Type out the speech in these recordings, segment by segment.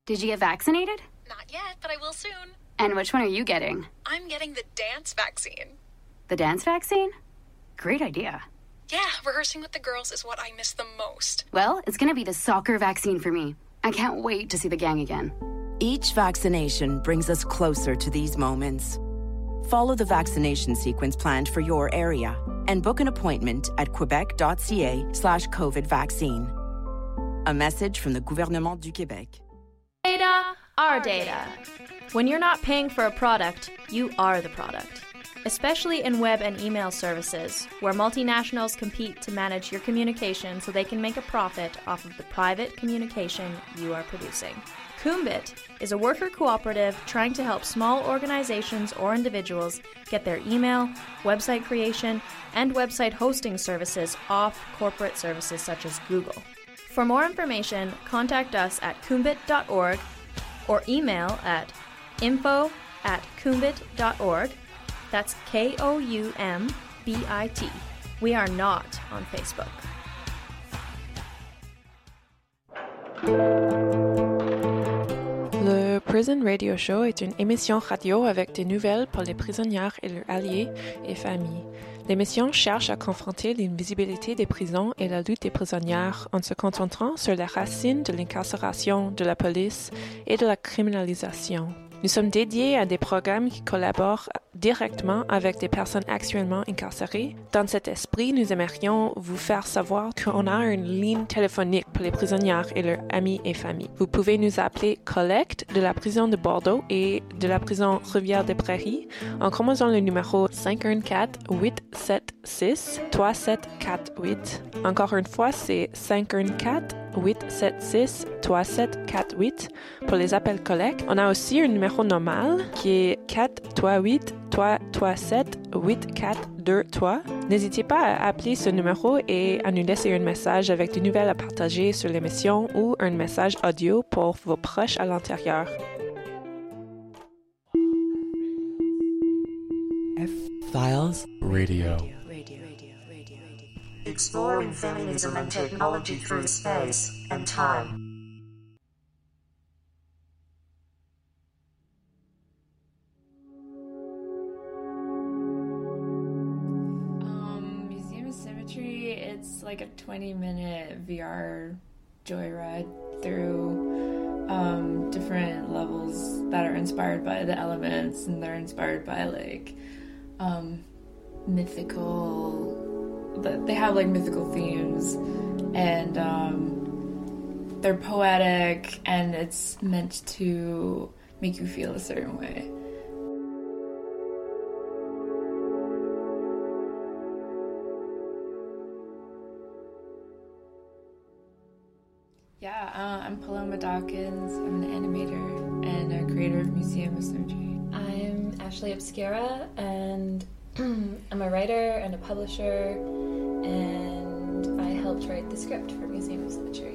Did you get vaccinated? Not yet, but I will soon. And which one are you getting? I'm getting the dance vaccine. The dance vaccine? Great idea. Yeah, rehearsing with the girls is what I miss the most. Well, it's gonna be the soccer vaccine for me. I can't wait to see the gang again. Each vaccination brings us closer to these moments. Follow the vaccination sequence planned for your area and book an appointment at quebec.ca/COVID vaccine. A message from the Gouvernement du Québec. Data, our data. When you're not paying for a product, you are the product. Especially in web and email services, where multinationals compete to manage your communication so they can make a profit off of the private communication you are producing. Kumbit is a worker cooperative trying to help small organizations or individuals get their email, website creation, and website hosting services off corporate services such as Google. For more information, contact us at kumbit.org or email at info@kumbit.org. That's KOUMBIT. We are not on Facebook. Le Prison Radio Show est une émission radio avec des nouvelles pour les prisonnières et leurs alliés et familles. L'émission cherche à confronter l'invisibilité des prisons et la lutte des prisonnières en se concentrant sur les racines de l'incarcération, de la police et de la criminalisation. Nous sommes dédiés à des programmes qui collaborent directement avec des personnes actuellement incarcérées. Dans cet esprit, nous aimerions vous faire savoir qu'on a une ligne téléphonique pour les prisonnières et leurs amis et familles. Vous pouvez nous appeler Collecte de la prison de Bordeaux et de la prison Rivière-des-Prairies en composant le numéro 514-876-3748. Encore une fois, c'est 514-876-3748 pour les appels collecte. On a aussi un numéro normal qui est 438-337-8423. N'hésitez pas à appeler ce numéro et à nous laisser un message avec des nouvelles à partager sur l'émission ou un message audio pour vos proches à l'intérieur. F-Files Radio. Exploring feminism and technology through space and time. Museum of Symmetry, it's like a 20-minute VR joyride through different levels that are inspired by the elements, and they're inspired by like mythical. They have like mythical themes, and they're poetic, and it's meant to make you feel a certain way. Yeah, I'm Paloma Dawkins. I'm an animator and a creator of Museum of Symmetry. I'm Ashley Obscura, and I'm a writer and a publisher, and I helped write the script for Museum of Symmetry.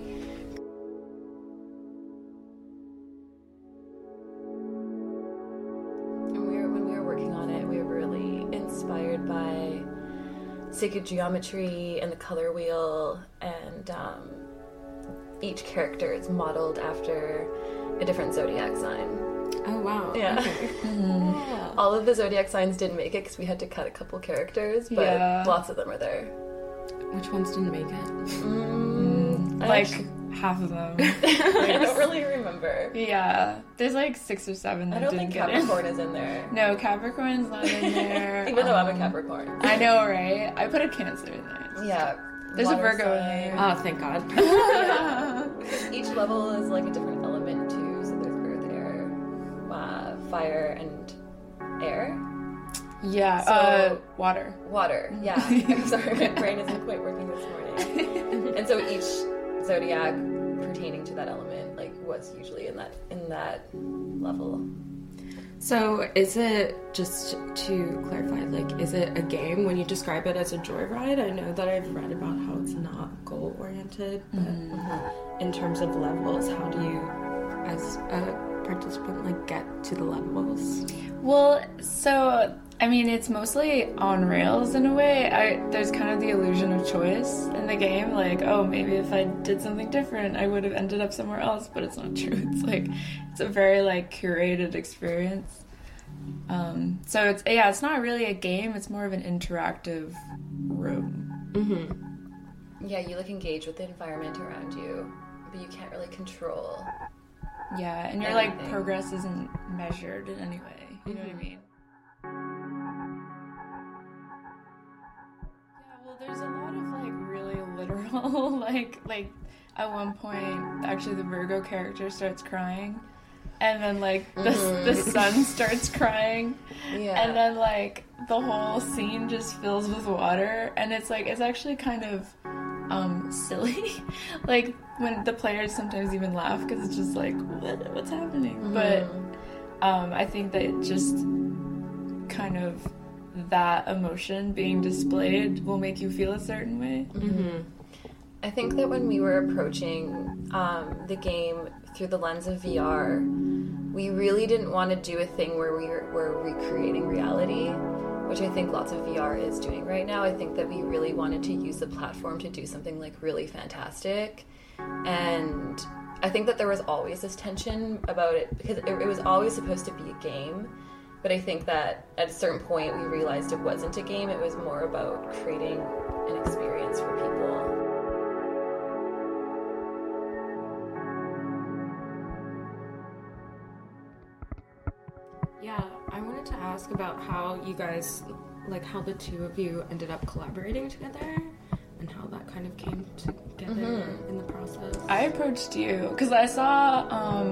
And when we were working on it, we were really inspired by sacred geometry and the color wheel, and each character is modeled after a different zodiac sign. Oh, wow. Yeah. Okay. Yeah. All of the zodiac signs didn't make it because we had to cut a couple characters, but lots of them are there. Which ones didn't make it? Like half of them. I don't really remember. Yeah. There's like 6 or 7 that didn't get it. I don't think Capricorn is in there. No, Capricorn's not in there. Even though I'm a Capricorn. I know, right? I put a Cancer in there. Yeah. There's a Virgo in there. Oh, thank God. Yeah. Each level is like a different element too. So there's earth, air, fire, and air. Yeah, So, water. Water, yeah. I'm sorry, my brain isn't quite working this morning. And so each zodiac pertaining to that element, like, was usually in that level. So is it, just to clarify, like, is it a game when you describe it as a joyride? I know that I've read about how it's not goal-oriented, but in terms of levels, how do you, as a participant, like, get to the levels? Well, so I mean, it's mostly on rails in a way. There's kind of the illusion of choice in the game. Like, oh, maybe if I did something different, I would have ended up somewhere else, but it's not true. It's like, it's a very, like, curated experience. So it's not really a game. It's more of an interactive room. Mm-hmm. Yeah, you, like, engage with the environment around you, but you can't really control. Yeah, and your, like, progress isn't measured in any way. You know what I mean? There's a lot of, like, really literal, like at one point, actually the Virgo character starts crying, and then, like, the sun starts crying, and then, like, the whole scene just fills with water, and it's, like, it's actually kind of, silly, like, when the players sometimes even laugh, because it's just, like, what's happening, but, I think that it just kind of, that emotion being displayed will make you feel a certain way. I think that when we were approaching the game through the lens of VR, we really didn't want to do a thing where we're recreating reality, which I think lots of VR is doing right now. I think that we really wanted to use the platform to do something, like, really fantastic, and I think that there was always this tension about it, because it was always supposed to be a game. But I think that at a certain point we realized it wasn't a game, it was more about creating an experience for people. Yeah, I wanted to ask about how you guys, like, how the two of you ended up collaborating together and how that kind of came together in the process. I approached you because I saw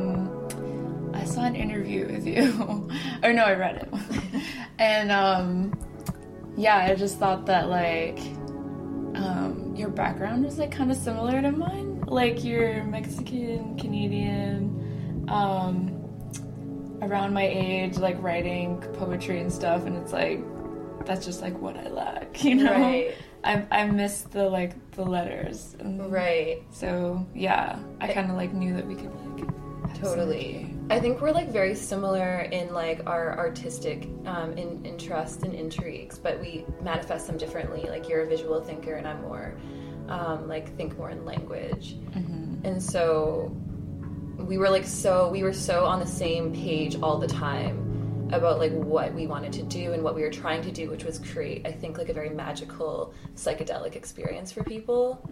an interview with you. Or no, I read it. And I just thought that, like, your background was, like, kind of similar to mine. Like, you're Mexican, Canadian, around my age, like, writing poetry and stuff, and it's like, that's just, like, what I lack, you know? Right. I miss the, like, the letters. Right. So, yeah, I kind of, like, knew that we could, like, totally. I think we're, like, very similar in, like, our artistic interests and intrigues, but we manifest them differently. Like, you're a visual thinker and I'm more, like, think more in language. And so we were, like, we were so on the same page all the time about, like, what we wanted to do and what we were trying to do, which was create, I think, like, a very magical psychedelic experience for people.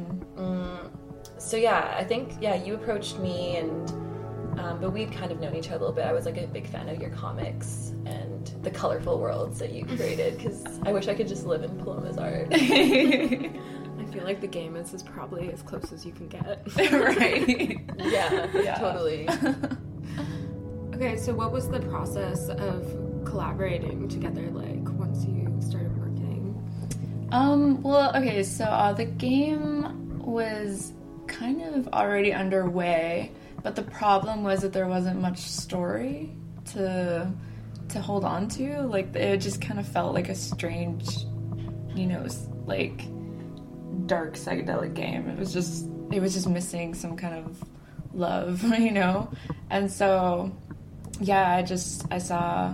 So yeah, I think, you approached me, and but we'd kind of known each other a little bit. I was, like, a big fan of your comics and the colorful worlds that you created, because I wish I could just live in Paloma's art. I feel like the game is probably as close as you can get. Right. Yeah, totally. Okay, so what was the process of collaborating together, like, once you started working? Well, okay, so the game was kind of already underway, but the problem was that there wasn't much story to hold on to. Like, it just kind of felt like a strange, you know, like, dark psychedelic game. It was just missing some kind of love, you know? And so, yeah, I saw,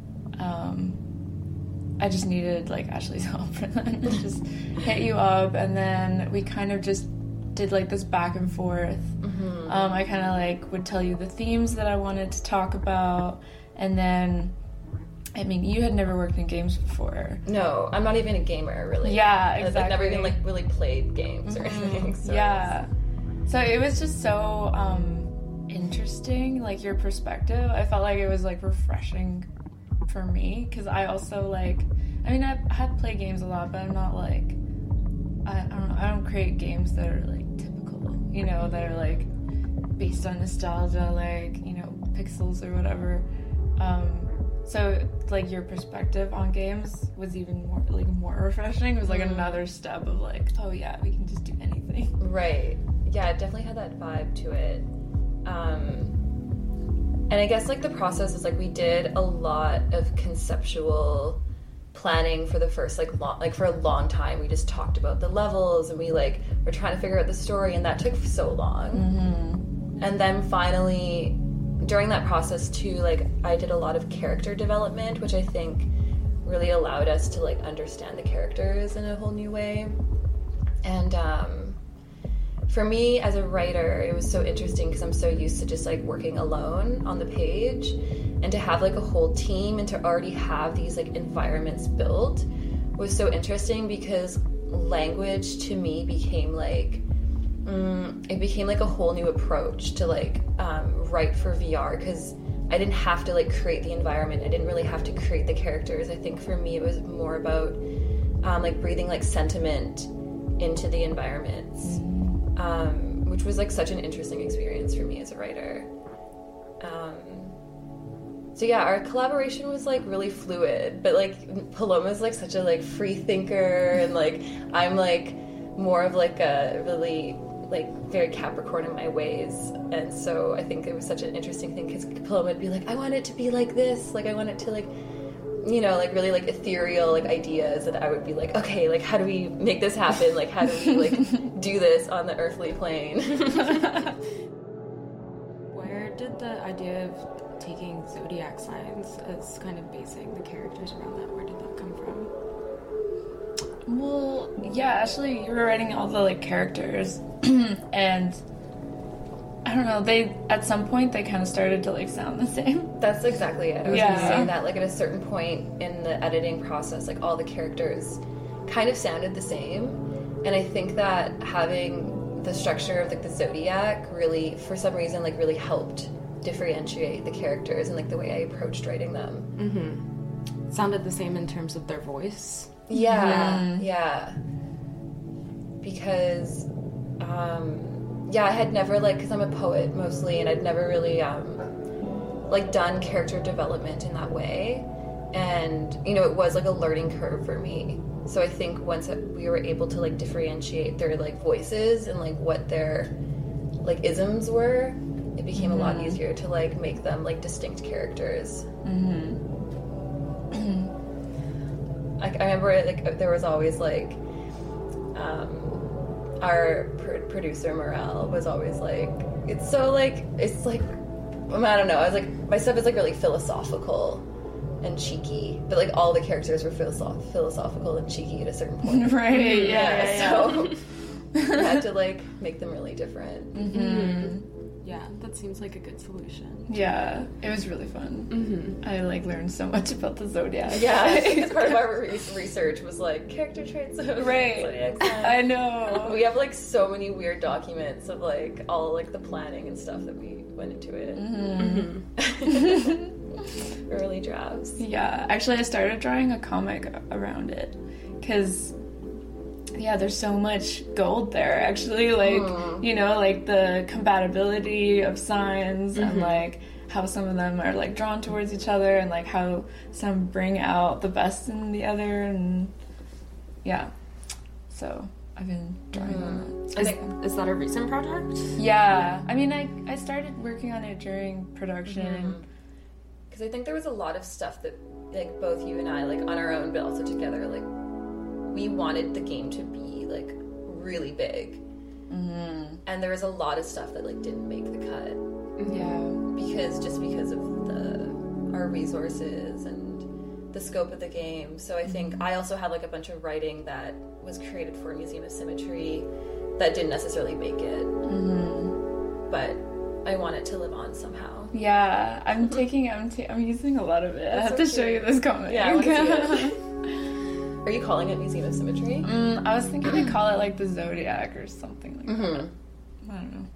I just needed, like, Ashley's help, and then just hit you up, and then we kind of just did, like, this back and forth. I kind of, like, would tell you the themes that I wanted to talk about, and then, I mean, you had never worked in games before. No, I'm not even a gamer, really. Yeah, exactly. I've never even, like, really played games or anything. So yeah. So it was just so interesting, like, your perspective. I felt like it was, like, refreshing for me, because I also, like, I mean, I had played games a lot, but I'm not, like, I don't know, I don't create games that are, like, typical, you know, that are, like, based on nostalgia, like, you know, pixels or whatever. So, like, your perspective on games was even more, like, more refreshing. It was, like, another step of, like, oh, yeah, we can just do anything. Right. Yeah, it definitely had that vibe to it. And I guess, like, the process is, like, we did a lot of conceptual planning for the first, like, for a long time. We just talked about the levels, and we, like, were trying to figure out the story, and that took so long. And then finally, during that process, too, like, I did a lot of character development, which I think really allowed us to like understand the characters in a whole new way. And for me as a writer, it was so interesting because I'm so used to just like working alone on the page, and to have like a whole team and to already have these like environments built was so interesting, because language to me became like it became like a whole new approach to like write for VR, because I didn't have to like create the environment. I didn't really have to create the characters. I think for me it was more about like breathing like sentiment into the environments, which was like such an interesting experience for me as a writer. So yeah, our collaboration was like really fluid, but like Paloma's like such a like free thinker, and like I'm like more of like a really like very Capricorn in my ways, and so I think it was such an interesting thing, because Paloma would be like, I want it to be like this, like I want it to like, you know, like really like ethereal like ideas, and I would be like, okay, like how do we make this happen, like how do we like do this on the earthly plane? Where did the idea of taking zodiac signs as kind of basing the characters around that, where did that come from? Well, yeah, actually, you were writing all the, like, characters, and I don't know, they, at some point, they kind of started to, like, sound the same. That's exactly it. I was gonna say that, like, at a certain point in the editing process, like, all the characters kind of sounded the same, and I think that having the structure of, like, the Zodiac really, for some reason, like, really helped differentiate the characters and, like, the way I approached writing them. Mm-hmm. Sounded the same in terms of their voice? Yeah. Because, I had never, like, because I'm a poet mostly, and I'd never really, like, done character development in that way. And, you know, it was, like, a learning curve for me. So I think once we were able to, like, differentiate their, like, voices and, like, what their, like, isms were, it became a lot easier to, like, make them, like, distinct characters. I remember, like, there was always, like, our producer, Morel, was always, like, it's so, like, it's, like, I don't know, I was, like, my stuff is, like, really philosophical and cheeky, but, like, all the characters were philosophical and cheeky at a certain point. Right, yeah. So, I had to, like, make them really different. Mm-hmm. Yeah, that seems like a good solution. Yeah, it was really fun. Mm-hmm. I, like, learned so much about the Zodiac. Yeah, because part of our research was, like, character traits of Zodiac signs. I know. We have, like, so many weird documents of, like, all, like, the planning and stuff that we went into it. Mm-hmm. Early drafts. Yeah, actually, I started drawing a comic around it, because... yeah, there's so much gold there, actually, like, you know, like, the compatibility of signs and, like, how some of them are, like, drawn towards each other, and, like, how some bring out the best in the other, and, yeah. So, I've been drawing on that. Is that a recent project? Yeah. I mean, I started working on it during production. Because I think there was a lot of stuff that, like, both you and I, like, on our own, but also together, like, we wanted the game to be, like, really big. And there was a lot of stuff that, like, didn't make the cut. Yeah. Because of our resources and the scope of the game. So I think I also had, like, a bunch of writing that was created for Museum of Symmetry that didn't necessarily make it. But I want it to live on somehow. Yeah, I'm using a lot of it. I have to show you this comic. Yeah, I want to see it. Are you calling it Museum of Symmetry? I was thinking to call it, like, the Zodiac or something like that. I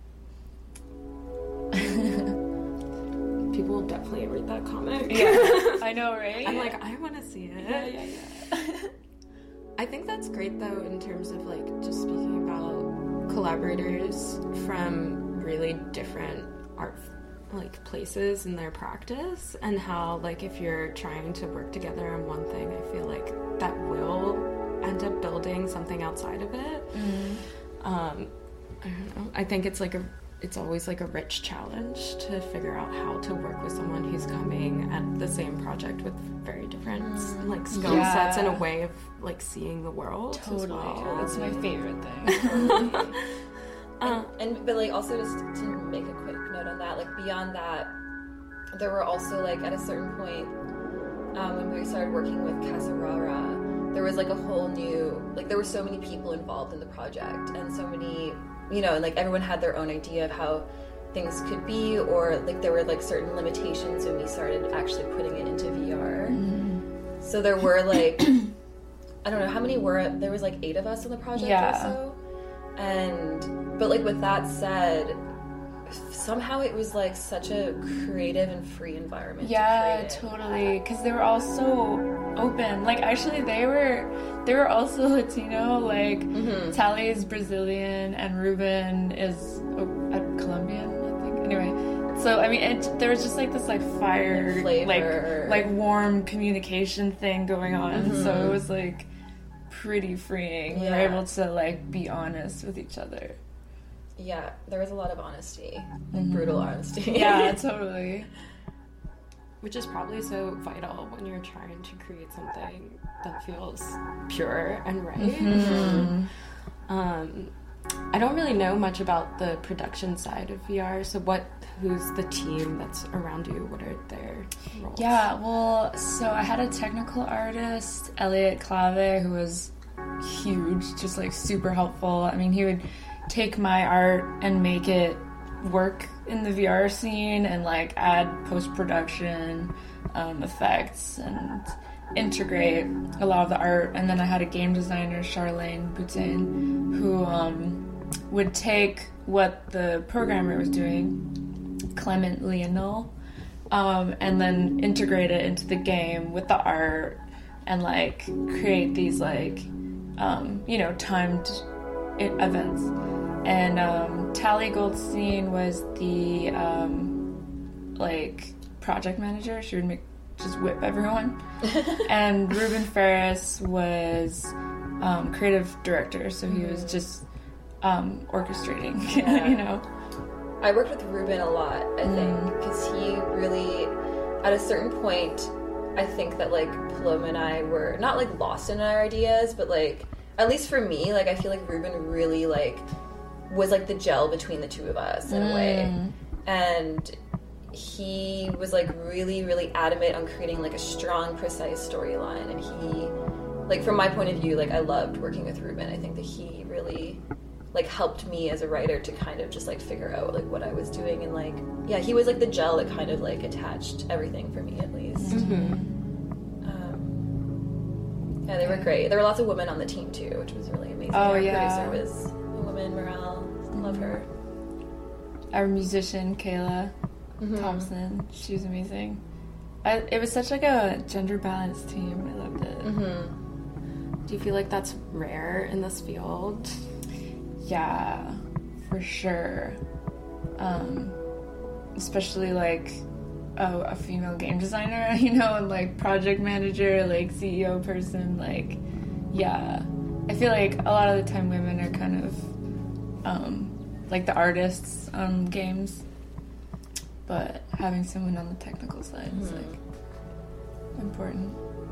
don't know. People will definitely read that comic. Yeah, I know, right? I'm like, I want to see it. Yeah. I think that's great, though, in terms of, like, just speaking about collaborators from really different art, like, places in their practice, and how, like, if you're trying to work together on one thing, I feel like that will end up building something outside of it. I don't know. I think it's always like a rich challenge to figure out how to work with someone who's coming at the same project with very different like skill sets and a way of like seeing the world. Totally. As well. That's my favorite thing. But like also just to make a quick note on that, like beyond that, there were also like at a certain point, when we started working with Casarara, there was like a whole new, like there were so many people involved in the project and so many, you know, and like everyone had their own idea of how things could be, or like there were like certain limitations when we started actually putting it into VR. So there were like, I don't know how many were, there was like 8 of us on the project or so. But like with that said, somehow it was like such a creative and free environment. Yeah, totally. Because they were all so open. Like actually, they were also Latino. Like Tally is Brazilian and Ruben is Colombian, I think. Anyway, so I mean, there was just like this like fire, like warm communication thing going on. So it was like pretty freeing. We were able to like be honest with each other. Yeah, there was a lot of honesty, like brutal honesty. Yeah, totally. Which is probably so vital when you're trying to create something that feels pure and right. I don't really know much about the production side of VR, so who's the team that's around you? What are their roles? Yeah, well, so I had a technical artist, Elliot Clave, who was huge, just like super helpful. I mean, he would take my art and make it work in the VR scene and like add post-production effects and integrate a lot of the art. And then I had a game designer, Charlene Boutin, who would take what the programmer was doing, Clement Leonel, and then integrate it into the game with the art and like create these like timed events. And Tally Goldstein was the project manager. She would just whip everyone. And Ruben Ferris was creative director, so he was just orchestrating. You know. I worked with Ruben a lot, I think, because he really, at a certain point, I think that like Paloma and I were not like lost in our ideas, but like at least for me, like I feel like Ruben really like was like the gel between the two of us in a way. And he was like really, really adamant on creating like a strong, precise storyline. And he, like from my point of view, like I loved working with Ruben. I think that he really like helped me as a writer to kind of just like figure out like what I was doing. And like, yeah, he was like the gel that kind of like attached everything for me at least. Yeah, they were great. There were lots of women on the team too, which was really amazing. Our producer was a woman, Morale. Love her. Our musician, Kayla Thompson, she was amazing. It was such like a gender balanced team. I loved it. Do you feel like that's rare in this field? Yeah, for sure. Especially like a female game designer, you know, and like project manager, like CEO person, like, yeah. I feel like a lot of the time women are kind of like the artists on games, but having someone on the technical side is like important.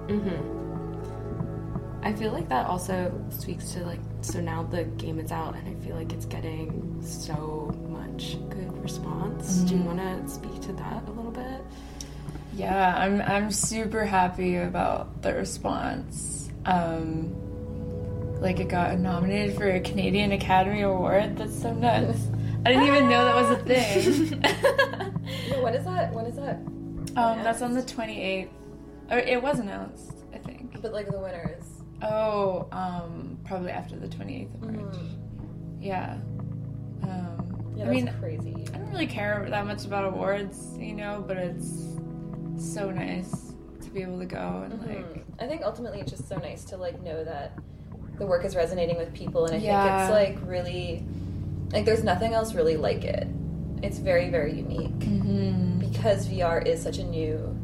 I feel like that also speaks to like, so now the game is out and I feel like it's getting so much good response. Do you want to speak to that a little bit? Yeah, I'm super happy about the response. Like it got nominated for a Canadian Academy Award. That's so nuts. I didn't even know that was a thing. When is that? That's on the 28th. Or it was announced, I think. But like the winners. Oh, probably after the 28th of March. Yeah. Yeah, I mean, crazy. I don't really care that much about awards, you know, but it's so nice to be able to go and like. I think ultimately it's just so nice to like know that the work is resonating with people, and I think it's like really, like there's nothing else really like it. It's very, very unique because VR is such a new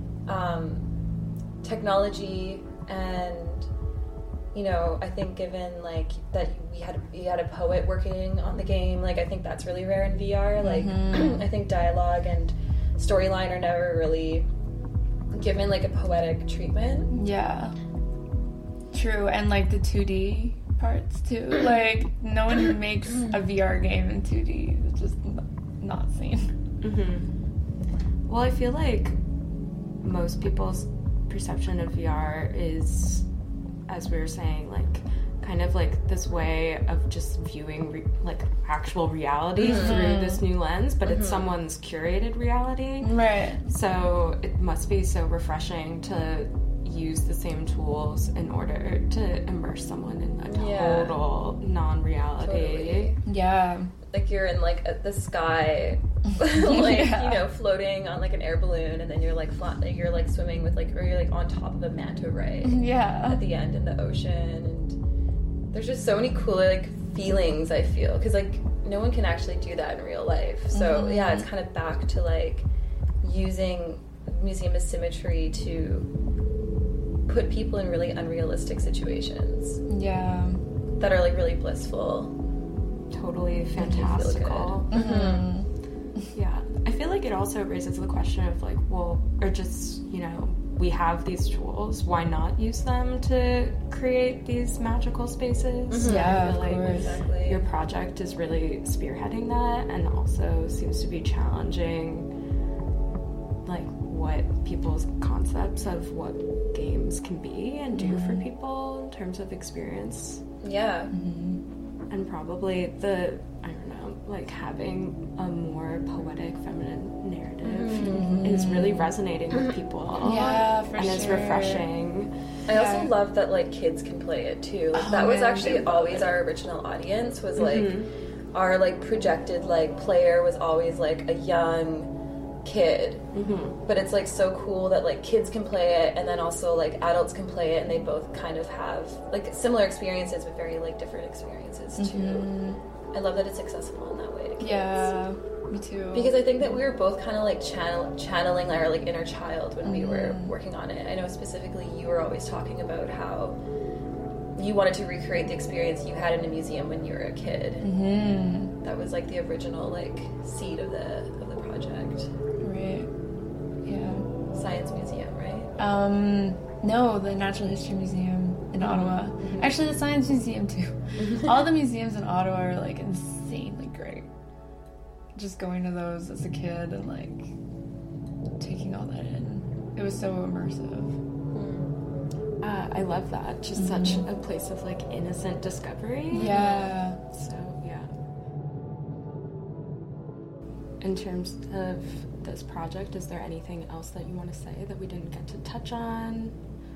technology, and you know, I think given like that we had a poet working on the game, like I think that's really rare in VR. Like I think dialogue and storyline are never really given like a poetic treatment. Yeah. True, and like the 2D parts too. Like no one makes a VR game in 2D. It's just not seen. Well, I feel like most people's perception of VR is, as we were saying, like kind of like this way of just viewing like actual reality through this new lens, but it's someone's curated reality. Right. So it must be so refreshing to use the same tools in order to immerse someone in a total non-reality. Totally. Yeah. Like you're in like the sky, like you know, floating on like an air balloon, and then you're like you're like swimming with like, or you're like on top of a manta ray. Yeah. At the end in the ocean, and there's just so many cool like feelings I feel, because like no one can actually do that in real life. So yeah, it's kind of back to like using museum of symmetry to put people in really unrealistic situations. Yeah. That are like really blissful. Totally fantastical. Yeah. I feel like it also raises the question of like, well, or just, you know, we have these tools, why not use them to create these magical spaces? Yeah, I feel of course. Exactly. your project is really spearheading that, and also seems to be challenging like what people's concepts of what games can be and do for people in terms of experience. Yeah. And probably I don't know, like having a more poetic feminine narrative is really resonating with people. Yeah, for and sure. it's refreshing. I also love that like kids can play it too. Like that was actually always our original audience, was like our like projected like player was always like a young kid. But it's like so cool that like kids can play it, and then also like adults can play it, and they both kind of have like similar experiences but very like different experiences too. I love that it's accessible in that way to kids. Yeah, me too. Because I think that we were both kind of like channeling our like inner child when we were working on it. I know specifically you were always talking about how you wanted to recreate the experience you had in a museum when you were a kid. That was like the original like seed of the project. Right. Yeah. Science Museum, right? No, the Natural History Museum in Ottawa. Actually, the Science Museum too. All the museums in Ottawa are like insanely great. Just going to those as a kid and like taking all that in. It was so immersive. I love that. Just such a place of like innocent discovery. Yeah. So yeah. In terms of this project, is there anything else that you want to say that we didn't get to touch on?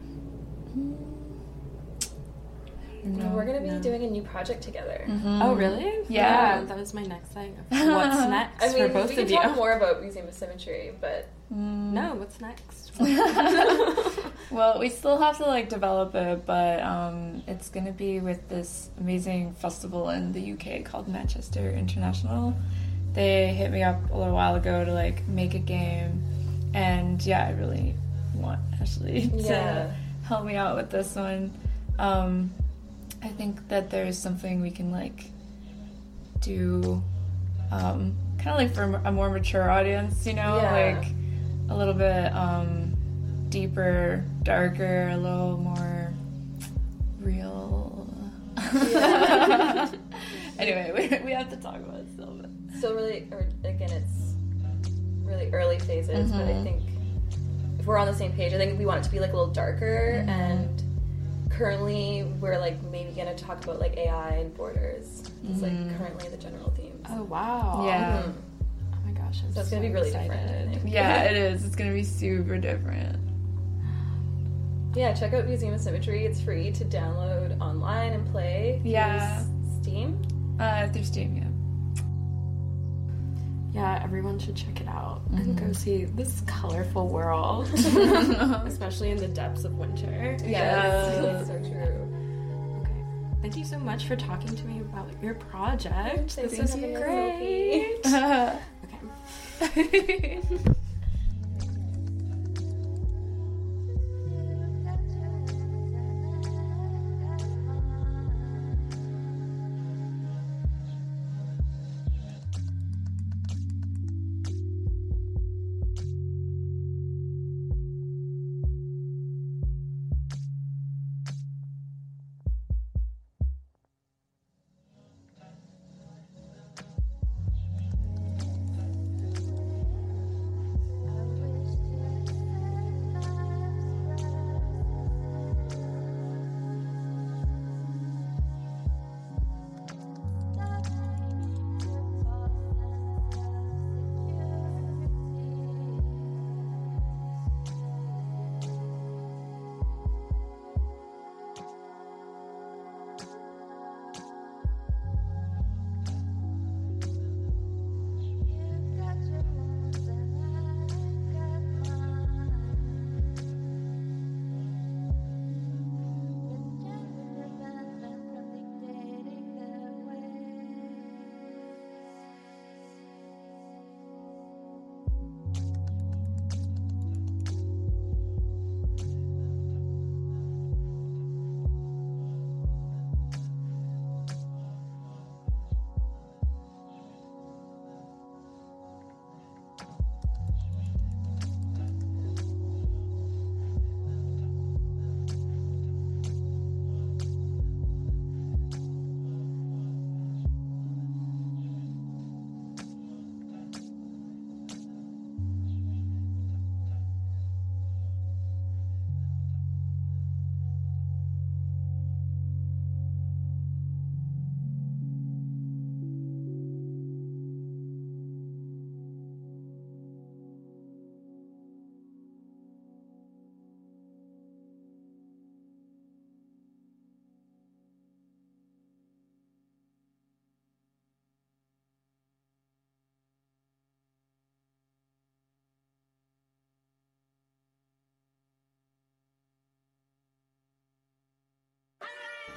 No, we're going to be doing a new project together. Oh, really? Yeah. That was my next thing. What's next I mean, for both we can of you? talk more about Museum of Symmetry, but... No, what's next? Well, we still have to like develop it, but it's going to be with this amazing festival in the UK called Manchester International. They hit me up a little while ago to like make a game, and yeah, I really want Ashley to help me out with this one. I think that there's something we can like do kind of like for a more mature audience, you know, like a little bit deeper, darker, a little more real. Anyway, we have to talk about it still. But. Still really, or again, it's really early phases, but I think if we're on the same page, I think we want it to be like a little darker, and currently we're like maybe going to talk about like AI and borders. It's like currently the general themes. Oh, wow. Yeah. Oh my gosh, I'm So it's going to be really excited. different, I think. Yeah, it is. It's going to be super different. Yeah, check out Museum of Symmetry. It's free to download online and play. Yeah. Steam? Through Steam, yeah. Yeah, everyone should check it out and go see this colorful world, especially in the depths of winter. Yes, so true. Okay. Thank you so much for talking to me about your project. Thanks This for was having us, great. Okay.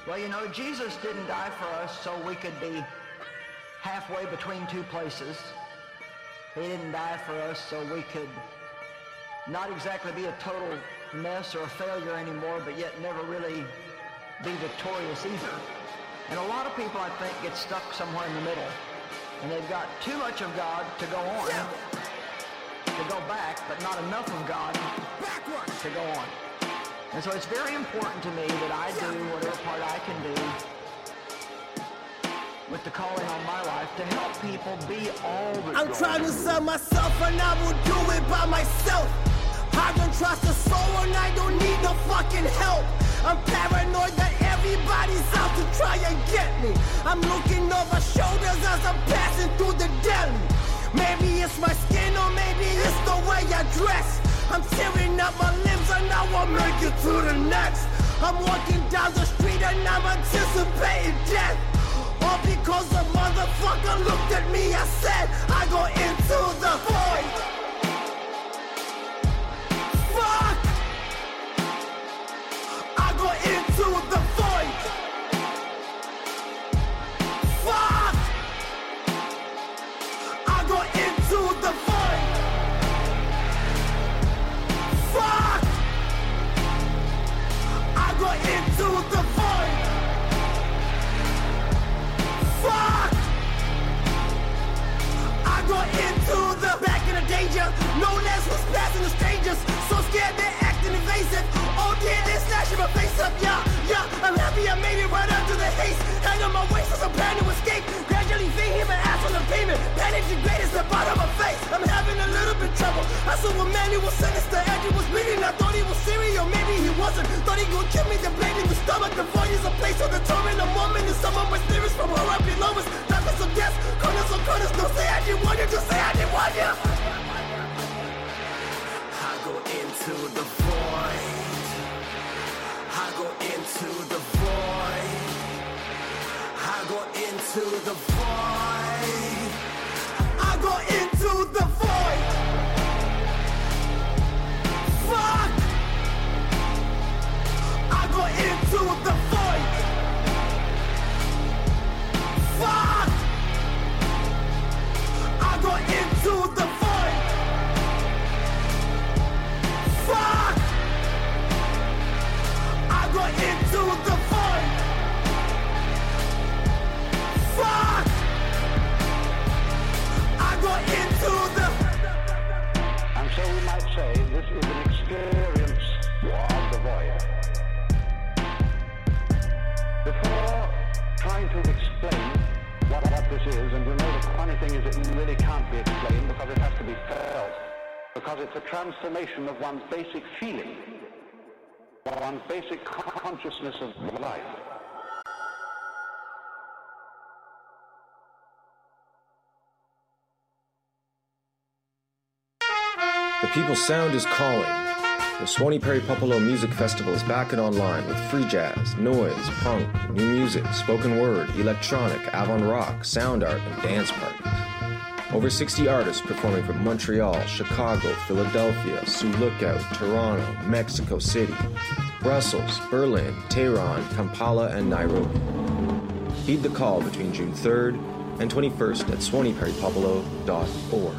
Well, you know, Jesus didn't die for us so we could be halfway between two places. He didn't die for us so we could not exactly be a total mess or a failure anymore, but yet never really be victorious either. And a lot of people, I think, get stuck somewhere in the middle. And they've got too much of God to go on, to go back, but not enough of God to go on. And so it's very important to me that I do whatever part I can do with the calling on my life to help people be all that I'm trying to sell myself and I will do it by myself. I don't trust a soul and I don't need no fucking help. I'm paranoid that everybody's out to try and get me. I'm looking over shoulders as I'm passing through the deli. Maybe it's my skin or maybe it's the way I dress. I'm tearing up my limbs and now I'll make it to the next. I'm walking down the street and I'm anticipating death. All because a motherfucker looked at me and said, I go into the void. Fuck! I go into the void. Fuck! I go into the void. Fuck! I go into the void. Fuck! I go into the back in the danger. No less was passing the strangers. So scared they're acting evasive. Oh dear, they're snatching my face up. Yeah, I'm happy I made it right under the haste. Hang on my waist as I'm trying to escape. Gradually fading my ass on the pavement. Panic the greatest the bottom of my face. I'm having a little bit trouble. I saw a man who was sinister. Andrew was bleeding. I thought he was serious, or maybe he wasn't. Thought he gon' kill me, then blade in the stomach. The void is a place of the torment. A moment in some of my spirits from where I belong. Darkness of death, corners of corners. Don't say I didn't want you, just say I didn't want you. I go into the void. I go into the void. I go into the void. I go into the void. Fuck! I go into the void. Fuck! I go into the void. Fuck! I go into the void. Fuck! I go into the... And so we might say this is an experience of the void. Before trying to explain what this is, and you know the funny thing is it really can't be explained because it has to be felt, because it's a transformation of one's basic feeling, one's basic consciousness of life. The People's Sound is calling. The Swanee Prairie Popolo Music Festival is back and online with free jazz, noise, punk, new music, spoken word, electronic, avant-rock, sound art, and dance parties. Over 60 artists performing from Montreal, Chicago, Philadelphia, Sioux Lookout, Toronto, Mexico City, Brussels, Berlin, Tehran, Kampala, and Nairobi. Heed the call between June 3rd and 21st at SwaneePrairiePopolo.org.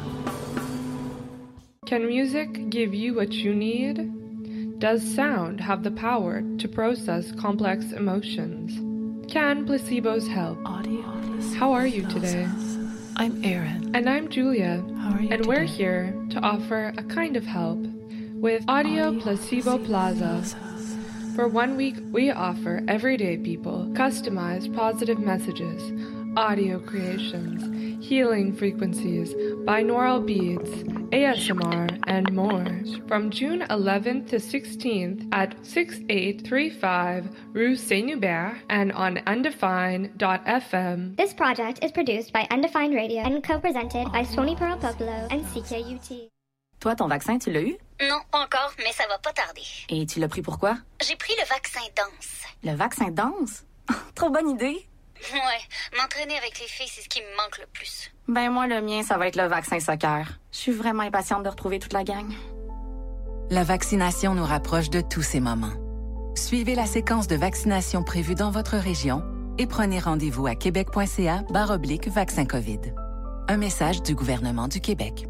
Can music give you what you need? Does sound have the power to process complex emotions? Can placebos help? How are you today? I'm Erin. And I'm Julia. How are you and today? We're here to offer a kind of help with Audio Placebo Plaza. For 1 week, we offer everyday people customized positive messages, audio creations, healing frequencies, binaural beats, ASMR, and more. From June 11th to 16th at 6835 Rue Saint-Hubert and on Undefined.fm. This project is produced by Undefined Radio and co-presented by Swanee Prairie Popolo and CKUT. Toi, ton vaccin, tu l'as eu? Non, pas encore, mais ça va pas tarder. Et tu l'as pris pourquoi? J'ai pris le vaccin danse. Le vaccin danse? Trop bonne idée! Ouais, m'entraîner avec les filles, c'est ce qui me manque le plus. Ben moi, le mien, ça va être le vaccin soccer. Je suis vraiment impatiente de retrouver toute la gang. La vaccination nous rapproche de tous ces moments. Suivez la séquence de vaccination prévue dans votre région et prenez rendez-vous à québec.ca/vaccin COVID. Un message du gouvernement du Québec.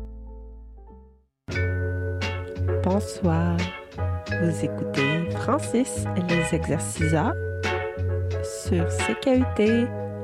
Bonsoir. Vous écoutez Francis et les exerciceurs sur CKUT